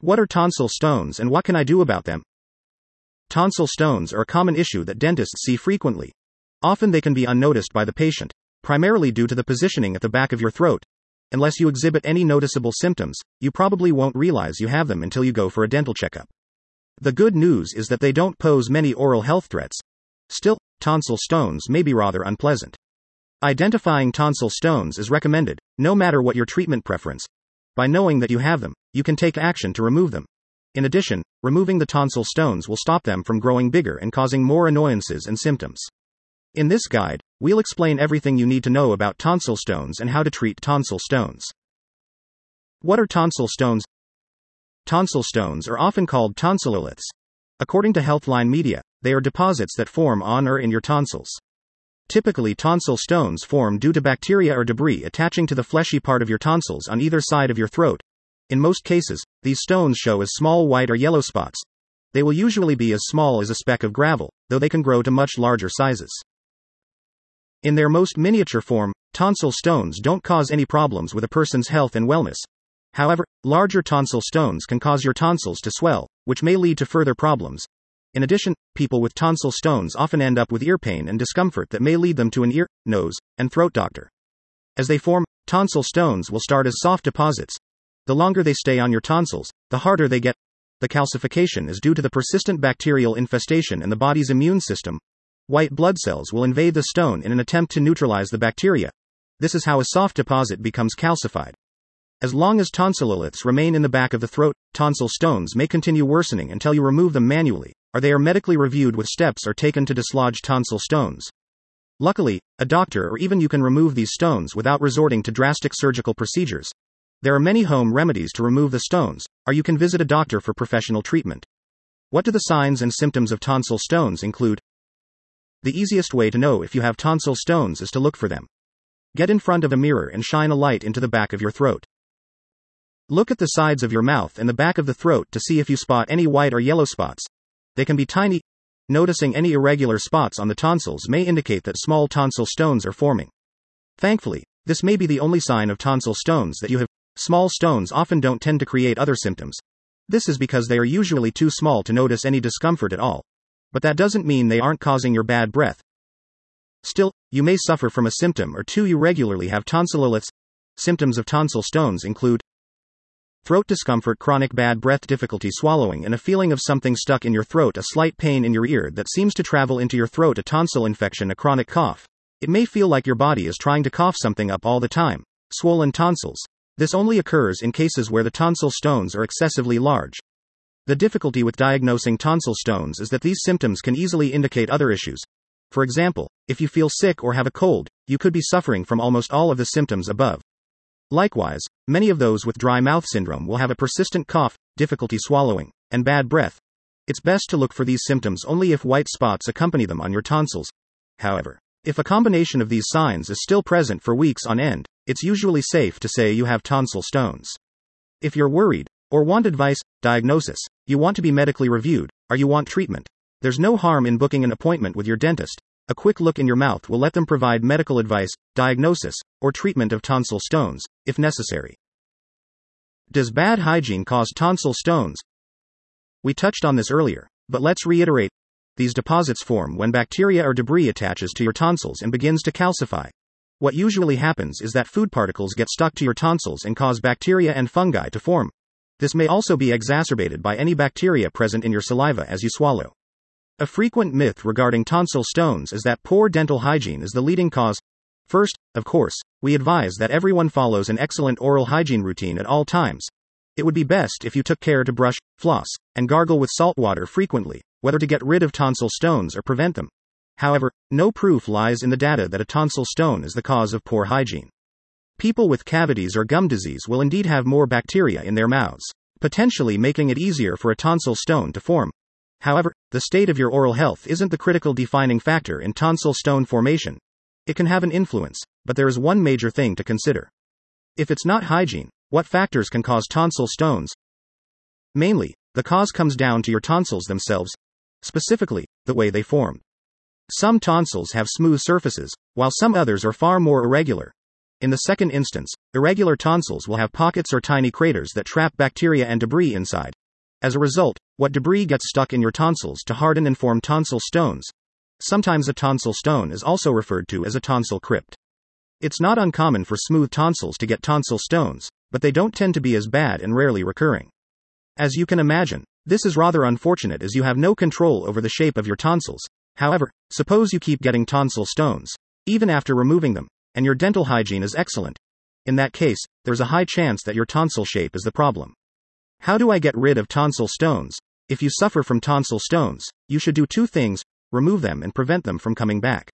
What are tonsil stones and what can I do about them? Tonsil stones are a common issue that dentists see frequently. Often they can be unnoticed by the patient, primarily due to the positioning at the back of your throat. Unless you exhibit any noticeable symptoms, you probably won't realize you have them until you go for a dental checkup. The good news is that they don't pose many oral health threats. Still, tonsil stones may be rather unpleasant. Identifying tonsil stones is recommended, no matter what your treatment preference. By knowing that you have them, you can take action to remove them. In addition, removing the tonsil stones will stop them from growing bigger and causing more annoyances and symptoms. In this guide, we'll explain everything you need to know about tonsil stones and how to treat tonsil stones. What are tonsil stones? Tonsil stones are often called tonsilloliths. According to Healthline Media, they are deposits that form on or in your tonsils. Typically, tonsil stones form due to bacteria or debris attaching to the fleshy part of your tonsils on either side of your throat. In most cases, these stones show as small white or yellow spots. They will usually be as small as a speck of gravel, though they can grow to much larger sizes. In their most miniature form, tonsil stones don't cause any problems with a person's health and wellness. However, larger tonsil stones can cause your tonsils to swell, which may lead to further problems. In addition, people with tonsil stones often end up with ear pain and discomfort that may lead them to an ear, nose, and throat doctor. As they form, tonsil stones will start as soft deposits. The longer they stay on your tonsils, the harder they get. The calcification is due to the persistent bacterial infestation and the body's immune system. White blood cells will invade the stone in an attempt to neutralize the bacteria. This is how a soft deposit becomes calcified. As long as tonsilloliths remain in the back of the throat, tonsil stones may continue worsening until you remove them manually, or they are medically reviewed with steps or taken to dislodge tonsil stones. Luckily, a doctor or even you can remove these stones without resorting to drastic surgical procedures. There are many home remedies to remove the stones, or you can visit a doctor for professional treatment. What do the signs and symptoms of tonsil stones include? The easiest way to know if you have tonsil stones is to look for them. Get in front of a mirror and shine a light into the back of your throat. Look at the sides of your mouth and the back of the throat to see if you spot any white or yellow spots. They can be tiny. Noticing any irregular spots on the tonsils may indicate that small tonsil stones are forming. Thankfully, this may be the only sign of tonsil stones that you have. Small stones often don't tend to create other symptoms. This is because they are usually too small to notice any discomfort at all. But that doesn't mean they aren't causing your bad breath. Still, you may suffer from a symptom or two. You regularly have tonsilloliths. Symptoms of tonsil stones include throat discomfort, chronic bad breath, difficulty swallowing, and a feeling of something stuck in your throat, a slight pain in your ear that seems to travel into your throat, a tonsil infection, a chronic cough. It may feel like your body is trying to cough something up all the time. Swollen tonsils. This only occurs in cases where the tonsil stones are excessively large. The difficulty with diagnosing tonsil stones is that these symptoms can easily indicate other issues. For example, if you feel sick or have a cold, you could be suffering from almost all of the symptoms above. Likewise, many of those with dry mouth syndrome will have a persistent cough, difficulty swallowing, and bad breath. It's best to look for these symptoms only if white spots accompany them on your tonsils. However, if a combination of these signs is still present for weeks on end, it's usually safe to say you have tonsil stones. If you're worried, or want advice, diagnosis, you want to be medically reviewed, or you want treatment, there's no harm in booking an appointment with your dentist. A quick look in your mouth will let them provide medical advice, diagnosis, or treatment of tonsil stones, if necessary. Does bad hygiene cause tonsil stones? We touched on this earlier, but let's reiterate. These deposits form when bacteria or debris attaches to your tonsils and begins to calcify. What usually happens is that food particles get stuck to your tonsils and cause bacteria and fungi to form. This may also be exacerbated by any bacteria present in your saliva as you swallow. A frequent myth regarding tonsil stones is that poor dental hygiene is the leading cause. First, of course, we advise that everyone follows an excellent oral hygiene routine at all times. It would be best if you took care to brush, floss, and gargle with salt water frequently, whether to get rid of tonsil stones or prevent them. However, no proof lies in the data that a tonsil stone is the cause of poor hygiene. People with cavities or gum disease will indeed have more bacteria in their mouths, potentially making it easier for a tonsil stone to form. However, the state of your oral health isn't the critical defining factor in tonsil stone formation. It can have an influence, but there is one major thing to consider. If it's not hygiene, what factors can cause tonsil stones? Mainly, the cause comes down to your tonsils themselves, specifically, the way they form. Some tonsils have smooth surfaces, while some others are far more irregular. In the second instance, irregular tonsils will have pockets or tiny craters that trap bacteria and debris inside. As a result, what debris gets stuck in your tonsils to harden and form tonsil stones. Sometimes a tonsil stone is also referred to as a tonsil crypt. It's not uncommon for smooth tonsils to get tonsil stones, but they don't tend to be as bad and rarely recurring. As you can imagine, this is rather unfortunate as you have no control over the shape of your tonsils. However, suppose you keep getting tonsil stones, even after removing them, and your dental hygiene is excellent. In that case, there's a high chance that your tonsil shape is the problem. How do I get rid of tonsil stones? If you suffer from tonsil stones, you should do two things: remove them and prevent them from coming back.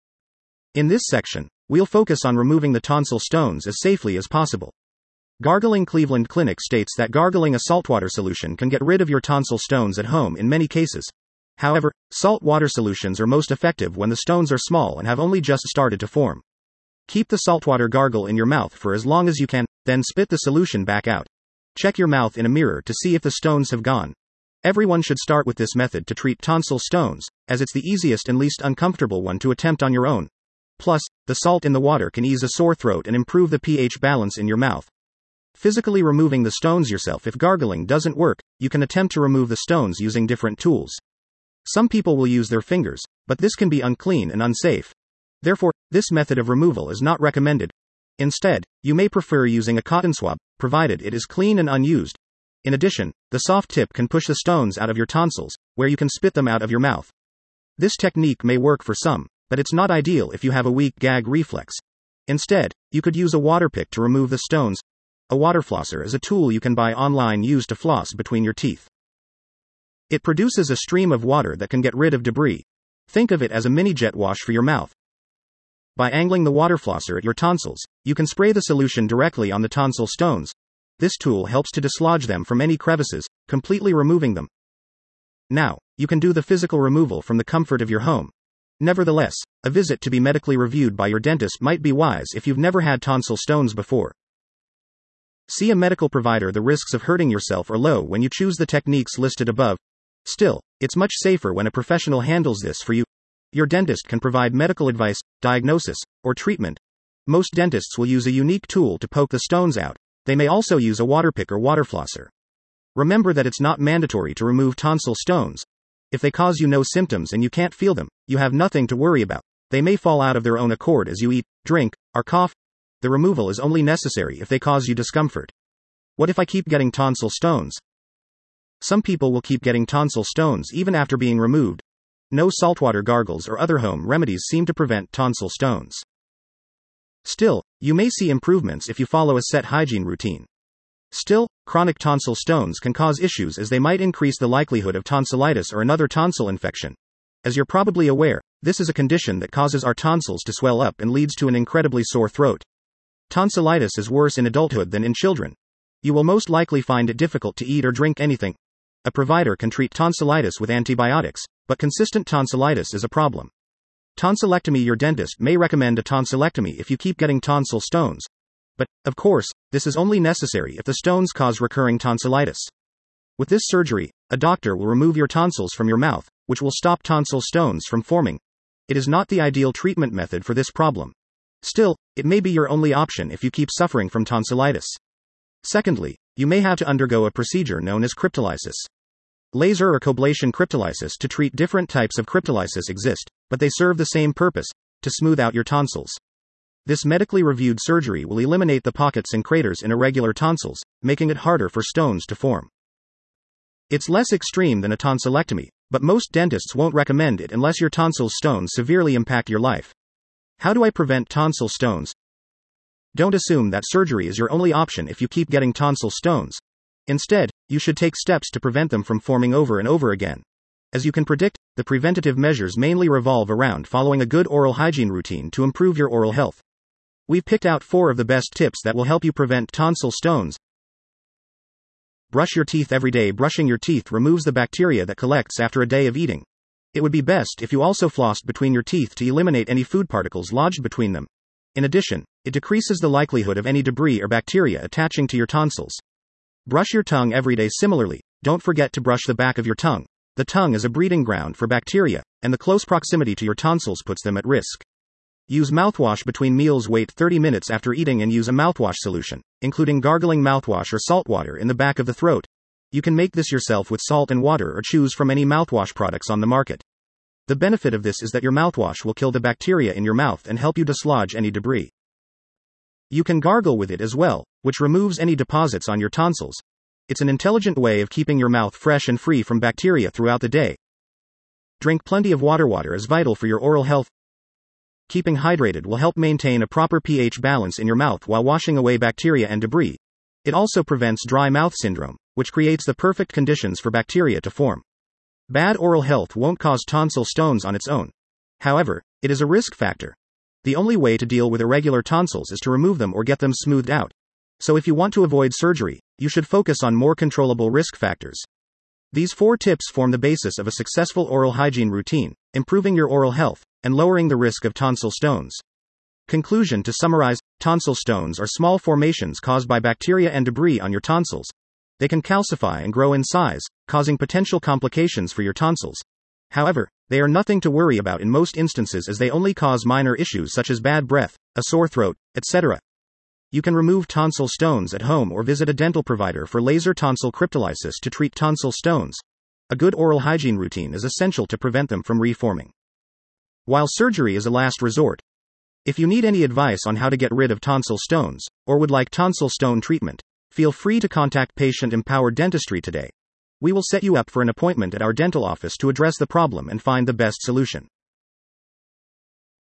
In this section, we'll focus on removing the tonsil stones as safely as possible. Gargling Cleveland Clinic states that gargling a saltwater solution can get rid of your tonsil stones at home in many cases. However, salt water solutions are most effective when the stones are small and have only just started to form. Keep the saltwater gargle in your mouth for as long as you can, then spit the solution back out. Check your mouth in a mirror to see if the stones have gone. Everyone should start with this method to treat tonsil stones, as it's the easiest and least uncomfortable one to attempt on your own. Plus, the salt in the water can ease a sore throat and improve the pH balance in your mouth. Physically removing the stones yourself. If gargling doesn't work, you can attempt to remove the stones using different tools. Some people will use their fingers, but this can be unclean and unsafe. Therefore, this method of removal is not recommended. Instead, you may prefer using a cotton swab, provided it is clean and unused. In addition, the soft tip can push the stones out of your tonsils, where you can spit them out of your mouth. This technique may work for some, but it's not ideal if you have a weak gag reflex. Instead, you could use a water pick to remove the stones. A water flosser is a tool you can buy online used to floss between your teeth. It produces a stream of water that can get rid of debris. Think of it as a mini jet wash for your mouth. By angling the water flosser at your tonsils, you can spray the solution directly on the tonsil stones. This tool helps to dislodge them from any crevices, completely removing them. Now, you can do the physical removal from the comfort of your home. Nevertheless, a visit to be medically reviewed by your dentist might be wise if you've never had tonsil stones before. See a medical provider. The risks of hurting yourself are low when you choose the techniques listed above. Still, it's much safer when a professional handles this for you. Your dentist can provide medical advice, diagnosis, or treatment. Most dentists will use a unique tool to poke the stones out. They may also use a water pick or water flosser. Remember that it's not mandatory to remove tonsil stones. If they cause you no symptoms and you can't feel them, you have nothing to worry about. They may fall out of their own accord as you eat, drink, or cough. The removal is only necessary if they cause you discomfort. What if I keep getting tonsil stones? Some people will keep getting tonsil stones even after being removed. No saltwater gargles or other home remedies seem to prevent tonsil stones. Still, you may see improvements if you follow a set hygiene routine. Still, chronic tonsil stones can cause issues as they might increase the likelihood of tonsillitis or another tonsil infection. As you're probably aware, this is a condition that causes our tonsils to swell up and leads to an incredibly sore throat. Tonsillitis is worse in adulthood than in children. You will most likely find it difficult to eat or drink anything. A provider can treat tonsillitis with antibiotics, but consistent tonsillitis is a problem. Tonsillectomy. Your dentist may recommend a tonsillectomy if you keep getting tonsil stones. But, of course, this is only necessary if the stones cause recurring tonsillitis. With this surgery, a doctor will remove your tonsils from your mouth, which will stop tonsil stones from forming. It is not the ideal treatment method for this problem. Still, it may be your only option if you keep suffering from tonsillitis. Secondly, you may have to undergo a procedure known as cryptolysis. Laser or coblation cryptolysis to treat different types of cryptolysis exist, but they serve the same purpose: to smooth out your tonsils. This medically reviewed surgery will eliminate the pockets and craters in irregular tonsils, making it harder for stones to form. It's less extreme than a tonsillectomy, but most dentists won't recommend it unless your tonsil stones severely impact your life. How do I prevent tonsil stones? Don't assume that surgery is your only option if you keep getting tonsil stones. Instead, you should take steps to prevent them from forming over and over again. As you can predict, the preventative measures mainly revolve around following a good oral hygiene routine to improve your oral health. We've picked out 4 of the best tips that will help you prevent tonsil stones. Brush your teeth every day. Brushing your teeth removes the bacteria that collects after a day of eating. It would be best if you also flossed between your teeth to eliminate any food particles lodged between them. In addition, it decreases the likelihood of any debris or bacteria attaching to your tonsils. Brush your tongue every day. Similarly, don't forget to brush the back of your tongue. The tongue is a breeding ground for bacteria, and the close proximity to your tonsils puts them at risk. Use mouthwash between meals. Wait 30 minutes after eating and use a mouthwash solution, including gargling mouthwash or salt water, in the back of the throat. You can make this yourself with salt and water or choose from any mouthwash products on the market. The benefit of this is that your mouthwash will kill the bacteria in your mouth and help you dislodge any debris. You can gargle with it as well, which removes any deposits on your tonsils. It's an intelligent way of keeping your mouth fresh and free from bacteria throughout the day. Drink plenty of water. Water is vital for your oral health. Keeping hydrated will help maintain a proper pH balance in your mouth while washing away bacteria and debris. It also prevents dry mouth syndrome, which creates the perfect conditions for bacteria to form. Bad oral health won't cause tonsil stones on its own. However, it is a risk factor. The only way to deal with irregular tonsils is to remove them or get them smoothed out. So if you want to avoid surgery, you should focus on more controllable risk factors. These 4 tips form the basis of a successful oral hygiene routine, improving your oral health and lowering the risk of tonsil stones. Conclusion: to summarize, tonsil stones are small formations caused by bacteria and debris on your tonsils. They can calcify and grow in size, causing potential complications for your tonsils. However, they are nothing to worry about in most instances, as they only cause minor issues such as bad breath, a sore throat, etc. You can remove tonsil stones at home or visit a dental provider for laser tonsil cryptolysis to treat tonsil stones. A good oral hygiene routine is essential to prevent them from reforming, while surgery is a last resort. If you need any advice on how to get rid of tonsil stones, or would like tonsil stone treatment, feel free to contact Patient Empowered Dentistry today. We will set you up for an appointment at our dental office to address the problem and find the best solution.